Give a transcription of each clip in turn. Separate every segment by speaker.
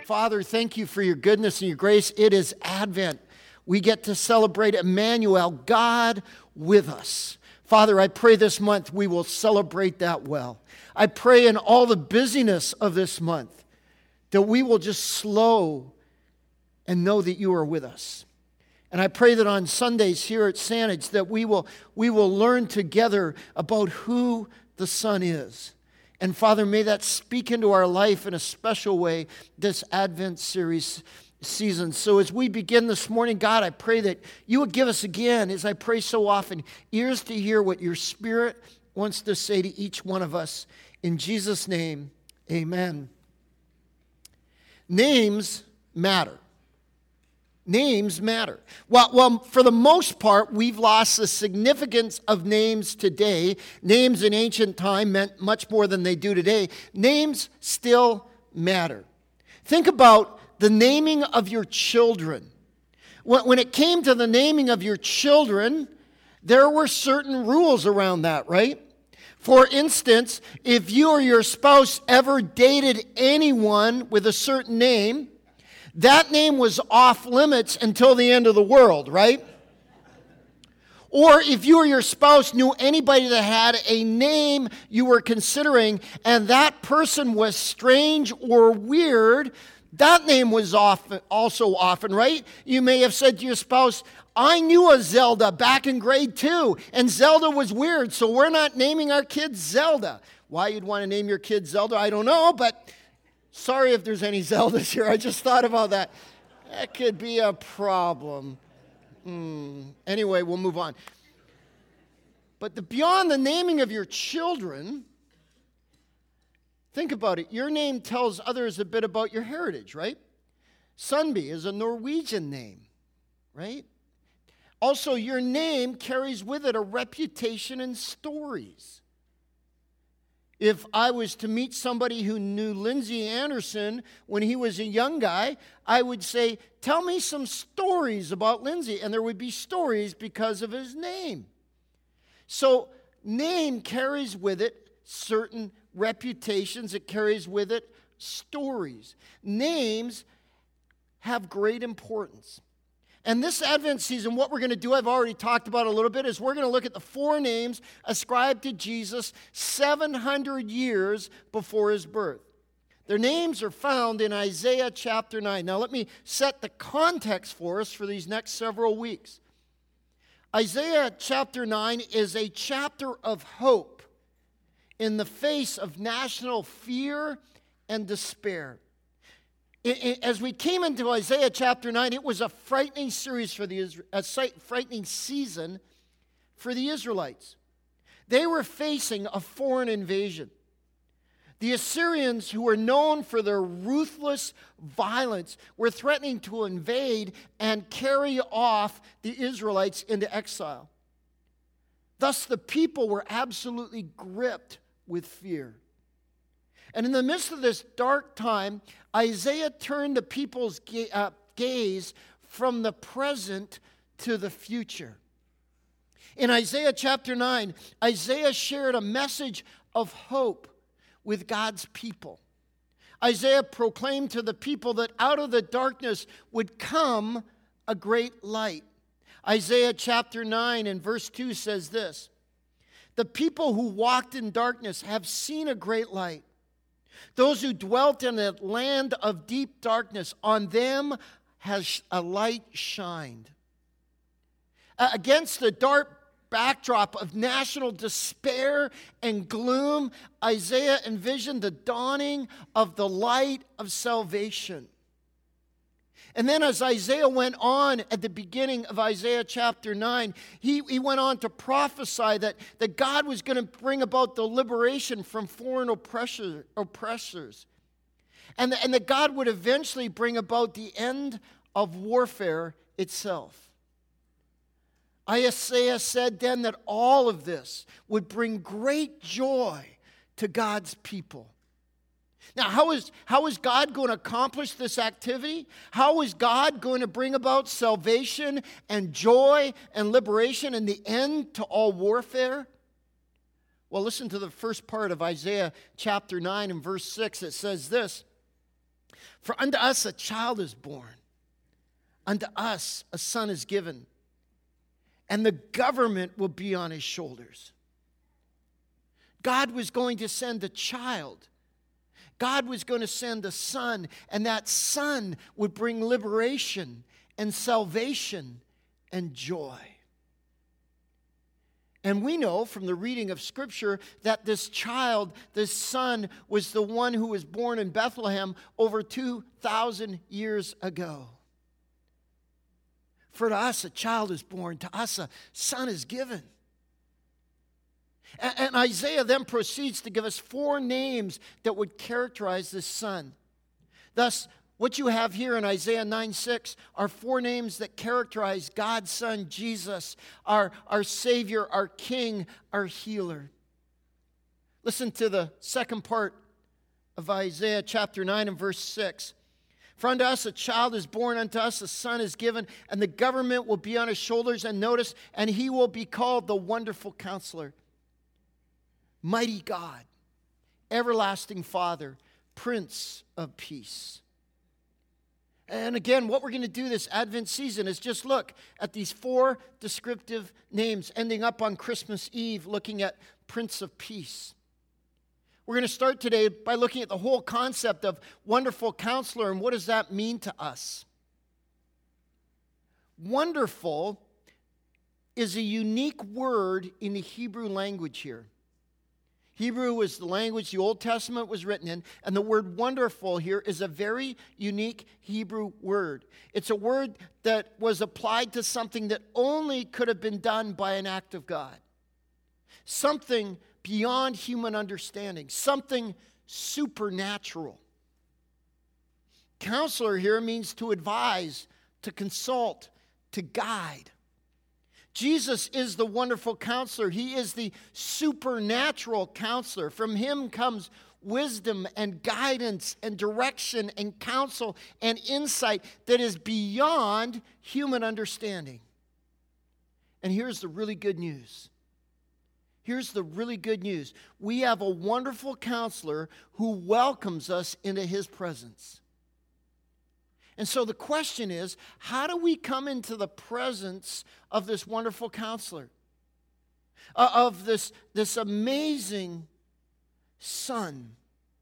Speaker 1: Father, thank you for your goodness and your grace. It is Advent. We get to celebrate Emmanuel, God with us. Father, I pray this month we will celebrate that well. I pray in all the busyness of this month that we will just slow and know that you are with us. And I pray that on Sundays here at Saanich that we will learn together about who the Son is. And Father, may that speak into our life in a special way this Advent series season. So as we begin this morning, God, I pray that you would give us again, as I pray so often, ears to hear what your Spirit wants to say to each one of us. In Jesus' name, amen. Names matter. Names matter. Well, for the most part, we've lost the significance of names today. Names in ancient time meant much more than they do today. Names still matter. Think about the naming of your children. When it came to the naming of your children, there were certain rules around that, right? For instance, if you or your spouse ever dated anyone with a certain name, that name was off limits until the end of the world, right? Or if you or your spouse knew anybody that had a name you were considering and that person was strange or weird, that name was also often, right? You may have said to your spouse, I knew a Zelda back in grade 2, and Zelda was weird, so we're not naming our kids Zelda. Why you'd want to name your kid Zelda, I don't know, but sorry if there's any Zeldas here. I just thought about that. That could be a problem. Anyway, we'll move on. But beyond the naming of your children, think about it. Your name tells others a bit about your heritage, right? Sundby is a Norwegian name, right? Also, your name carries with it a reputation and stories. If I was to meet somebody who knew Lindsay Anderson when he was a young guy, I would say, tell me some stories about Lindsay. And there would be stories because of his name. So, name carries with it certain reputations. It carries with it stories. Names have great importance. And this Advent season, what we're going to do, I've already talked about a little bit, is we're going to look at the 4 names ascribed to Jesus 700 years before his birth. Their names are found in Isaiah chapter 9. Now let me set the context for us for these next several weeks. Isaiah chapter 9 is a chapter of hope in the face of national fear and despair. As we came into Isaiah chapter 9, it was a frightening frightening season for the Israelites. They were facing a foreign invasion. The Assyrians, who were known for their ruthless violence, were threatening to invade and carry off the Israelites into exile. Thus, the people were absolutely gripped with fear. And in the midst of this dark time, Isaiah turned the people's gaze from the present to the future. In Isaiah chapter 9, Isaiah shared a message of hope with God's people. Isaiah proclaimed to the people that out of the darkness would come a great light. Isaiah chapter 9 and verse 2 says this, the people who walked in darkness have seen a great light. Those who dwelt in a land of deep darkness, on them has a light shined. Against the dark backdrop of national despair and gloom, Isaiah envisioned the dawning of the light of salvation. And then as Isaiah went on at the beginning of Isaiah chapter 9, he went on to prophesy that God was going to bring about the liberation from foreign oppressors. And that God would eventually bring about the end of warfare itself. Isaiah said then that all of this would bring great joy to God's people. Now, how is God going to accomplish this activity? How is God going to bring about salvation and joy and liberation and the end to all warfare? Well, listen to the first part of Isaiah chapter 9 and verse 6. It says this, For unto us a child is born, unto us a son is given, and the government will be on his shoulders. God was going to send a child. God was going to send a son, and that son would bring liberation and salvation and joy. And we know from the reading of Scripture that this child, this son, was the one who was born in Bethlehem over 2,000 years ago. For to us a child is born, to us a son is given. And Isaiah then proceeds to give us 4 names that would characterize this son. Thus, what you have here in Isaiah 9:6 are 4 names that characterize God's Son, Jesus, our Savior, our King, our healer. Listen to the second part of Isaiah chapter 9 and verse 6. For unto us a child is born, unto us a son is given, and the government will be on his shoulders. And notice, and he will be called the Wonderful Counselor, Mighty God, Everlasting Father, Prince of Peace. And again, what we're going to do this Advent season is just look at these 4 descriptive names, ending up on Christmas Eve, looking at Prince of Peace. We're going to start today by looking at the whole concept of Wonderful Counselor, and what does that mean to us? Wonderful is a unique word in the Hebrew language here. Hebrew was the language the Old Testament was written in, and the word wonderful here is a very unique Hebrew word. It's a word that was applied to something that only could have been done by an act of God. Something beyond human understanding, something supernatural. Counselor here means to advise, to consult, to guide. Jesus is the Wonderful Counselor. He is the supernatural counselor. From him comes wisdom and guidance and direction and counsel and insight that is beyond human understanding. And here's the really good news. Here's the really good news. We have a wonderful counselor who welcomes us into his presence. And so the question is, how do we come into the presence of this wonderful counselor? Of this amazing Son?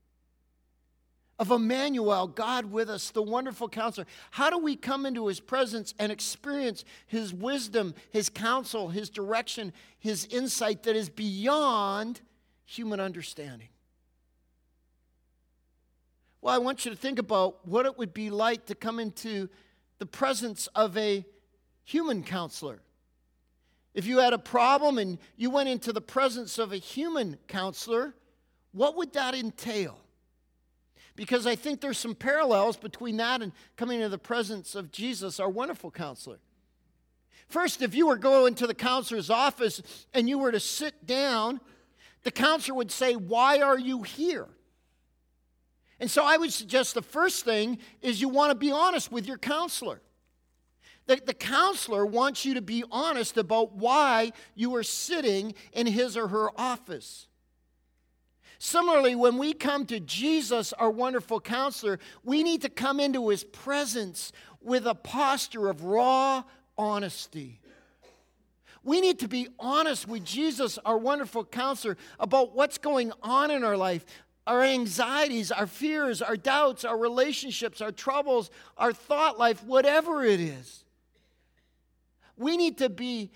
Speaker 1: Of Emmanuel, God with us, the wonderful counselor. How do we come into his presence and experience his wisdom, his counsel, his direction, his insight that is beyond human understanding? Well, I want you to think about what it would be like to come into the presence of a human counselor. If you had a problem and you went into the presence of a human counselor, what would that entail? Because I think there's some parallels between that and coming into the presence of Jesus, our wonderful counselor. First, if you were going to the counselor's office and you were to sit down, the counselor would say, "Why are you here?" And so I would suggest the first thing is you want to be honest with your counselor. The counselor wants you to be honest about why you are sitting in his or her office. Similarly, when we come to Jesus, our wonderful counselor, we need to come into his presence with a posture of raw honesty. We need to be honest with Jesus, our wonderful counselor, about what's going on in our life. Our anxieties, our fears, our doubts, our relationships, our troubles, our thought life, whatever it is. We need to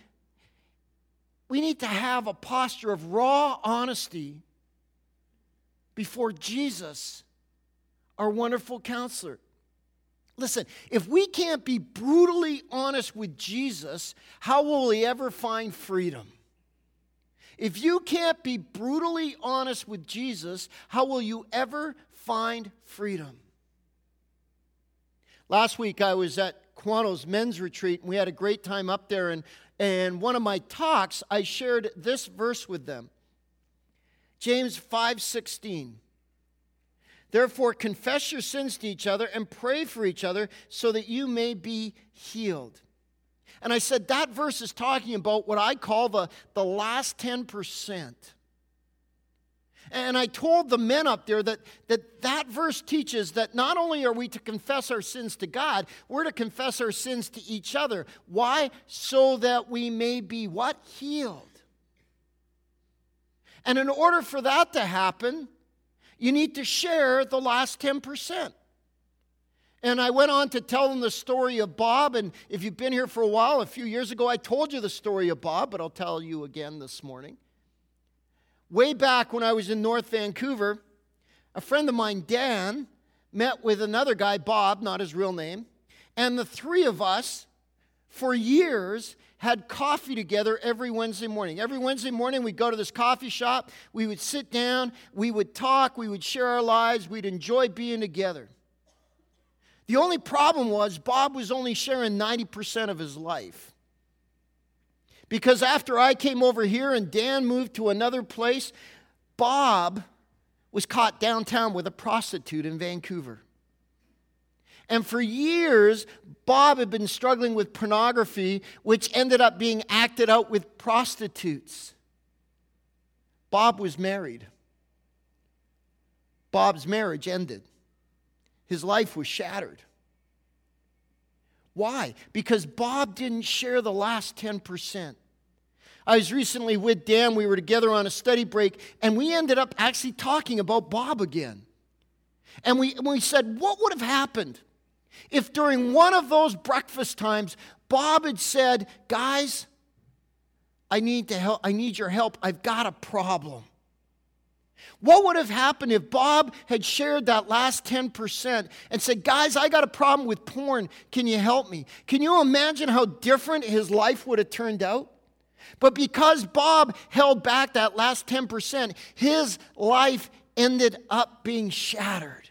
Speaker 1: have a posture of raw honesty before Jesus, our wonderful counselor. Listen, if we can't be brutally honest with Jesus, how will we ever find freedom? If you can't be brutally honest with Jesus, how will you ever find freedom? Last week I was at Quano's men's retreat, and we had a great time up there. And one of my talks, I shared this verse with them. James 5:16. Therefore, confess your sins to each other and pray for each other so that you may be healed. And I said that verse is talking about what I call the last 10%. And And I told the men up there that verse teaches that not only are we to confess our sins to God, we're to confess our sins to each other. Why? So that we may be what? Healed. And in order for that to happen, you need to share the last 10%. And I went on to tell them the story of Bob. And if you've been here for a while, a few years ago, I told you the story of Bob, but I'll tell you again this morning. Way back when I was in North Vancouver, a friend of mine, Dan, met with another guy, Bob, not his real name. And the three of us, for years, had coffee together every Wednesday morning. Every Wednesday morning, we'd go to this coffee shop. We would sit down. We would talk. We would share our lives. We'd enjoy being together. The only problem was Bob was only sharing 90% of his life. Because after I came over here and Dan moved to another place, Bob was caught downtown with a prostitute in Vancouver. And for years, Bob had been struggling with pornography, which ended up being acted out with prostitutes. Bob was married. Bob's marriage ended. His life was shattered. Why? Because Bob didn't share the last 10%. I was recently with Dan. We were together on a study break, and we ended up actually talking about Bob again. And we said, what would have happened if during one of those breakfast times, Bob had said, guys, I need your help. I've got a problem. What would have happened if Bob had shared that last 10% and said, guys, I got a problem with porn. Can you help me? Can you imagine how different his life would have turned out? But because Bob held back that last 10%, his life ended up being shattered.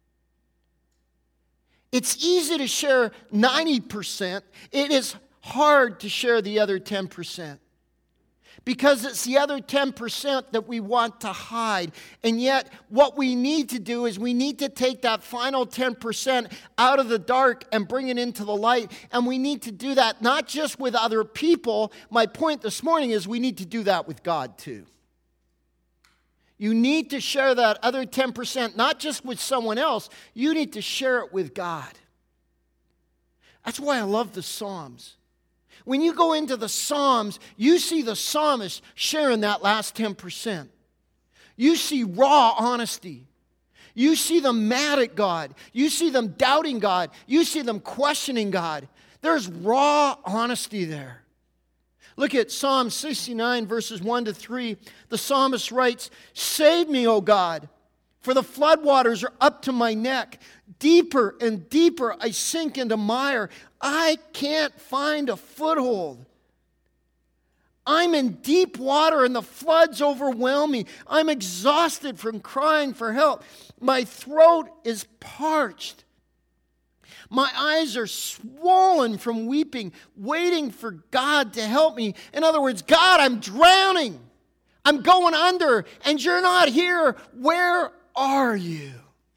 Speaker 1: It's easy to share 90%. It is hard to share the other 10%. Because it's the other 10% that we want to hide. And yet, what we need to do is we need to take that final 10% out of the dark and bring it into the light. And we need to do that not just with other people. My point this morning is we need to do that with God too. You need to share that other 10%, not just with someone else. You need to share it with God. That's why I love the Psalms. When you go into the Psalms, you see the psalmist sharing that last 10%. You see raw honesty. You see them mad at God. You see them doubting God. You see them questioning God. There's raw honesty there. Look at Psalm 69, verses 1 to 3. The psalmist writes, "Save me, O God, for the floodwaters are up to my neck. Deeper and deeper I sink into mire. I can't find a foothold. I'm in deep water and the floods overwhelm me. I'm exhausted from crying for help. My throat is parched. My eyes are swollen from weeping, waiting for God to help me." In other words, God, I'm drowning. I'm going under, and you're not here. Where are you?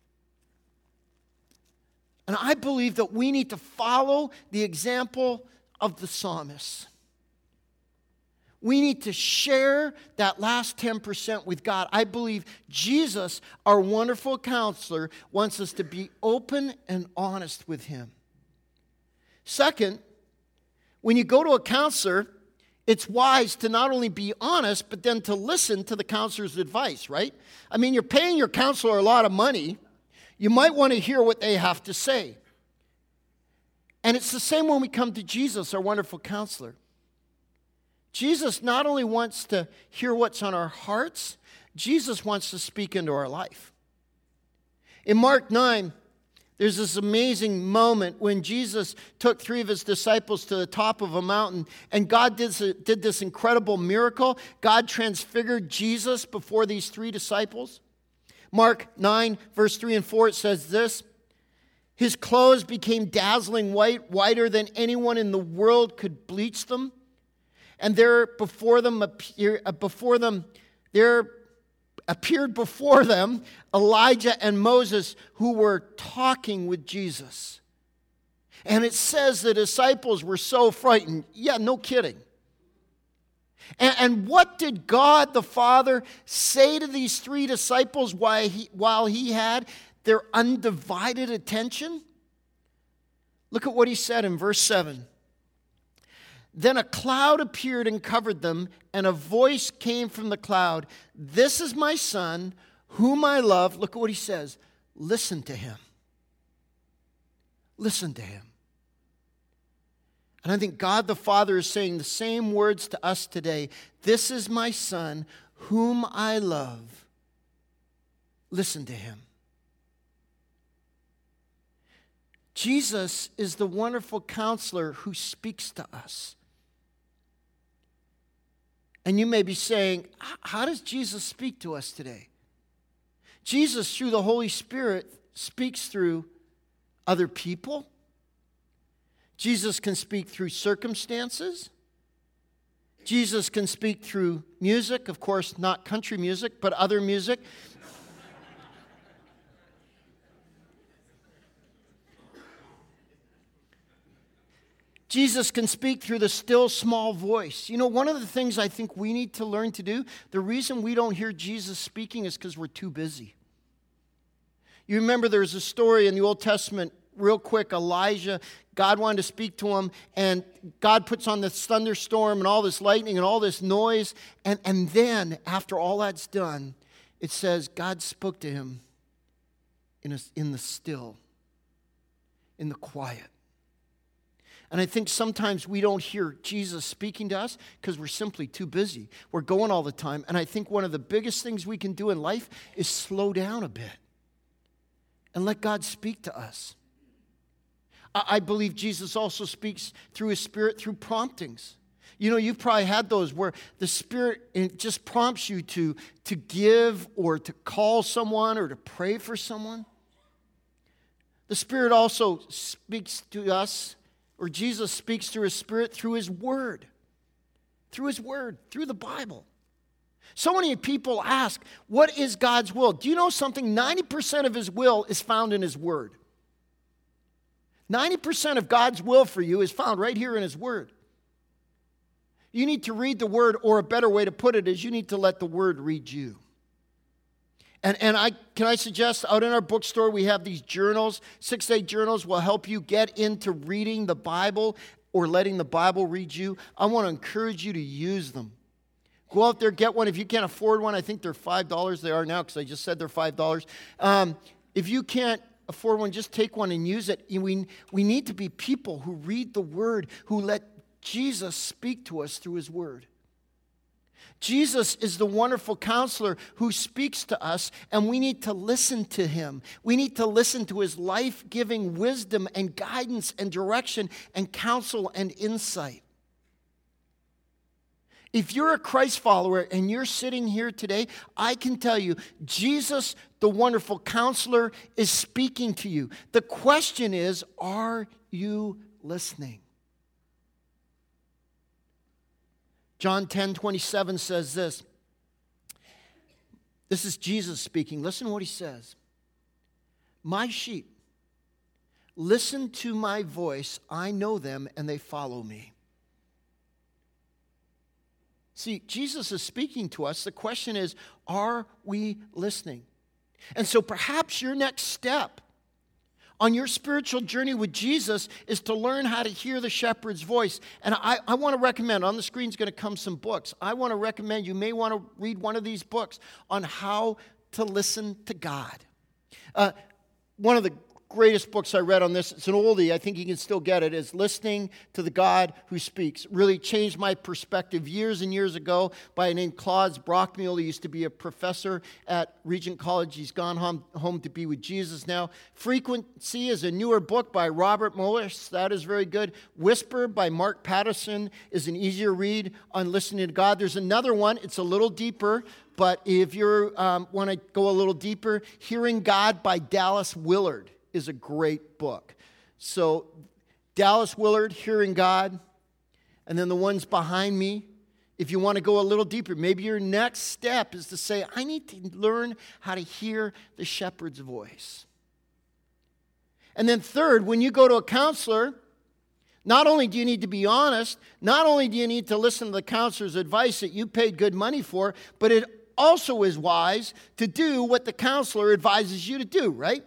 Speaker 1: And I believe that we need to follow the example of the psalmist. We need to share that last 10% with God. I believe Jesus, our wonderful counselor, wants us to be open and honest with him. Second, when you go to a counselor, it's wise to not only be honest, but then to listen to the counselor's advice, right? I mean, you're paying your counselor a lot of money. You might want to hear what they have to say. And it's the same when we come to Jesus, our wonderful counselor. Jesus not only wants to hear what's on our hearts, Jesus wants to speak into our life. In Mark 9, there's this amazing moment when Jesus took 3 of his disciples to the top of a mountain, and God did this incredible miracle. God transfigured Jesus before these 3 disciples. Mark 9, verse 3 and 4, it says this: "His clothes became dazzling white, whiter than anyone in the world could bleach them. And there appeared before them Elijah and Moses, who were talking with Jesus." And it says the disciples were so frightened. Yeah, no kidding. And what did God the Father say to these three disciples while he had their undivided attention? Look at what he said in verse 7. Then a cloud appeared and covered them, and a voice came from the cloud. This is my son, whom I love. Look at what he says. Listen to him. Listen to him. And I think God the Father is saying the same words to us today. This is my son, whom I love. Listen to him. Jesus is the wonderful counselor who speaks to us. And you may be saying, how does Jesus speak to us today? Jesus, through the Holy Spirit, speaks through other people. Jesus can speak through circumstances. Jesus can speak through music, of course, not country music, but other music. Jesus can speak through the still small voice. You know, one of the things I think we need to learn to do, the reason we don't hear Jesus speaking is because we're too busy. You remember there's a story in the Old Testament, real quick, Elijah, God wanted to speak to him, and God puts on this thunderstorm and all this lightning and all this noise, and then, after all that's done, it says God spoke to him in the still, in the quiet. And I think sometimes we don't hear Jesus speaking to us because we're simply too busy. We're going all the time. And I think one of the biggest things we can do in life is slow down a bit and let God speak to us. I believe Jesus also speaks through his Spirit through promptings. You know, you've probably had those where the Spirit just prompts you to give or to call someone or to pray for someone. The Spirit also speaks to us, or Jesus speaks through his Spirit through his Word. Through his Word, through the Bible. So many people ask, what is God's will? Do you know something? 90% of his will is found in his Word. 90% of God's will for you is found right here in his Word. You need to read the Word, or a better way to put it is you need to let the Word read you. And can I suggest, out in our bookstore, we have these journals. 6-day journals will help you get into reading the Bible or letting the Bible read you. I want to encourage you to use them. Go out there, get one. If you can't afford one, I think they're $5. They are now because I just said they're $5. If you can't afford one, just take one and use it. We need to be people who read the Word, who let Jesus speak to us through his Word. Jesus is the wonderful counselor who speaks to us, and we need to listen to him. We need to listen to his life-giving wisdom and guidance and direction and counsel and insight. If you're a Christ follower and you're sitting here today, I can tell you, Jesus, the wonderful counselor, is speaking to you. The question is, are you listening? John 10:27 says this. This is Jesus speaking. Listen to what he says. My sheep listen to my voice. I know them and they follow me. See, Jesus is speaking to us. The question is, are we listening? And so perhaps your next step on your spiritual journey with Jesus is to learn how to hear the shepherd's voice. And I want to recommend, on the screen is going to come some books. I want to recommend, you may want to read one of these books on how to listen to God. One of the greatest books I read on this, it's an oldie, I think you can still get it, is Listening to the God Who Speaks. Really changed my perspective years and years ago by a name Claude Brockmule. He used to be a professor at Regent College. He's gone home to be with Jesus now. Frequency is a newer book by Robert Mullis. That is very good. Whisper by Mark Patterson is an easier read on listening to God. There's another one. It's a little deeper, but if you want to go a little deeper, Hearing God by Dallas Willard is a great book. So Dallas Willard, Hearing God, and then the ones behind me. If you want to go a little deeper, maybe your next step is to say, I need to learn how to hear the shepherd's voice. And then third, when you go to a counselor, Not only do you need to be honest, not only do you need to listen to the counselor's advice that you paid good money for, but it also is wise to do what the counselor advises you to do, right?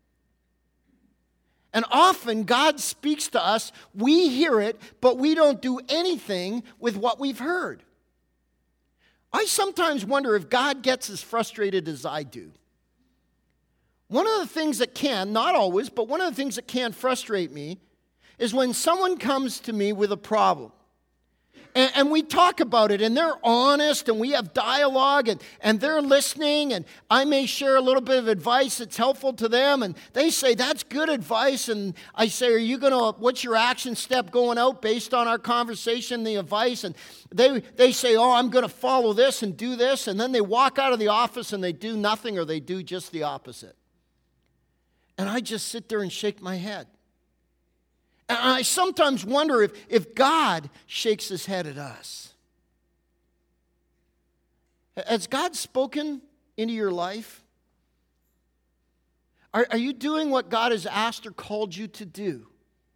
Speaker 1: And often God speaks to us, we hear it, but we don't do anything with what we've heard. I sometimes wonder if God gets as frustrated as I do. One of the things that can, not always, but one of the things that can frustrate me is when someone comes to me with a problem. And we talk about it, and they're honest, and we have dialogue, and they're listening, and I may share a little bit of advice that's helpful to them, and they say, that's good advice, and I say, what's your action step going out based on our conversation, the advice? And they say, I'm going to follow this and do this, and then they walk out of the office and they do nothing, or they do just the opposite. And I just sit there and shake my head. And I sometimes wonder if God shakes his head at us. Has God spoken into your life? Are you doing what God has asked or called you to do?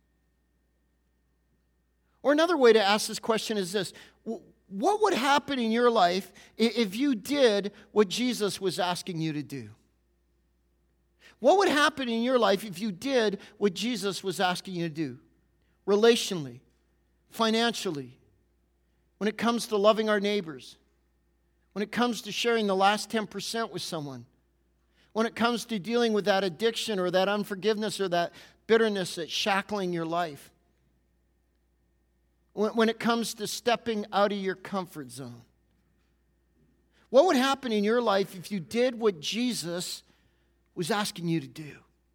Speaker 1: Or another way to ask this question is this: what would happen in your life if you did what Jesus was asking you to do? What would happen in your life if you did what Jesus was asking you to do? Relationally, financially, when it comes to loving our neighbors, when it comes to sharing the last 10% with someone, when it comes to dealing with that addiction or that unforgiveness or that bitterness that's shackling your life, when it comes to stepping out of your comfort zone. What would happen in your life if you did what Jesus was asking you to do?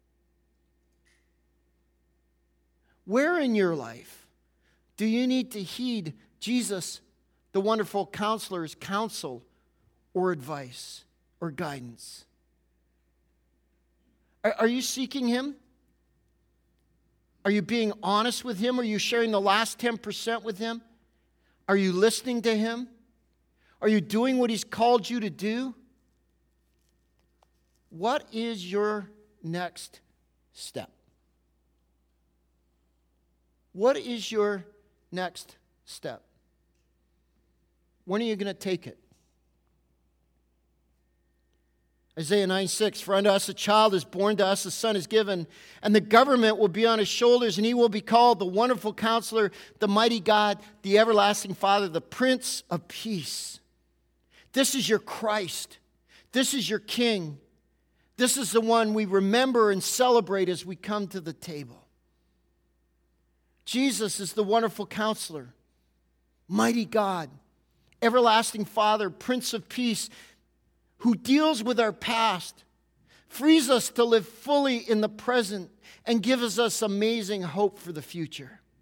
Speaker 1: Where in your life do you need to heed Jesus, the wonderful counselor's counsel or advice or guidance? Are you seeking him? Are you being honest with him? Are you sharing the last 10% with him? Are you listening to him? Are you doing what he's called you to do? What is your next step? What is your next step? When are you going to take it? Isaiah 9:6, for unto us a child is born, to us a son is given, and the government will be on his shoulders, and he will be called the Wonderful Counselor, the Mighty God, the Everlasting Father, the Prince of Peace. This is your Christ. This is your King. This is the one we remember and celebrate as we come to the table. Jesus is the Wonderful Counselor, Mighty God, Everlasting Father, Prince of Peace, who deals with our past, frees us to live fully in the present, and gives us amazing hope for the future.